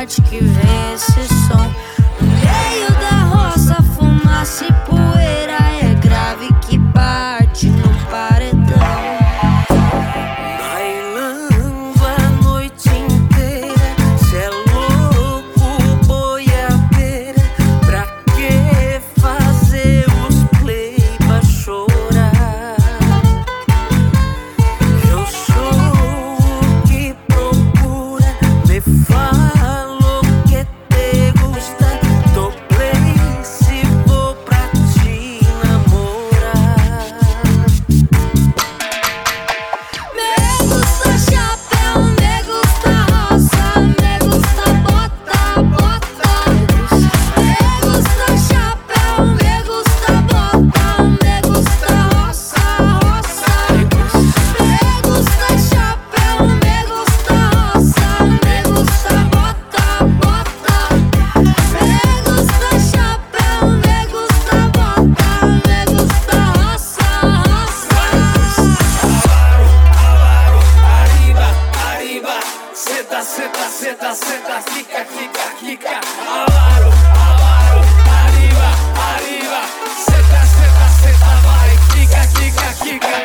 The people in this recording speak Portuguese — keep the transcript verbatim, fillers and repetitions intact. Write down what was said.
parte que vem esse som. No meio da roça, fumaça e poeira é grave que bate no paredão. Bailando a noite inteira, cê é louco, boiadeira. Pra que fazer os play pra chorar? Eu sou o que procura, me falo que te gusta. Dou play se vou pra te namorar. Me gusta chapéu, me gusta roça, me gusta bota, bota. Me gusta chapéu, me gusta bota, me gusta roça, roça. Me gusta chapéu, me gusta roça, me gusta bota, bota. Me gusta chapéu, me gusta bota, me gusta roça, roça. Arriba, arriba, senta, senta, senta, senta, fica, fica, fica. Alaro, alaro, arriba, arriba, senta, senta, senta, vai, fica, fica, fica.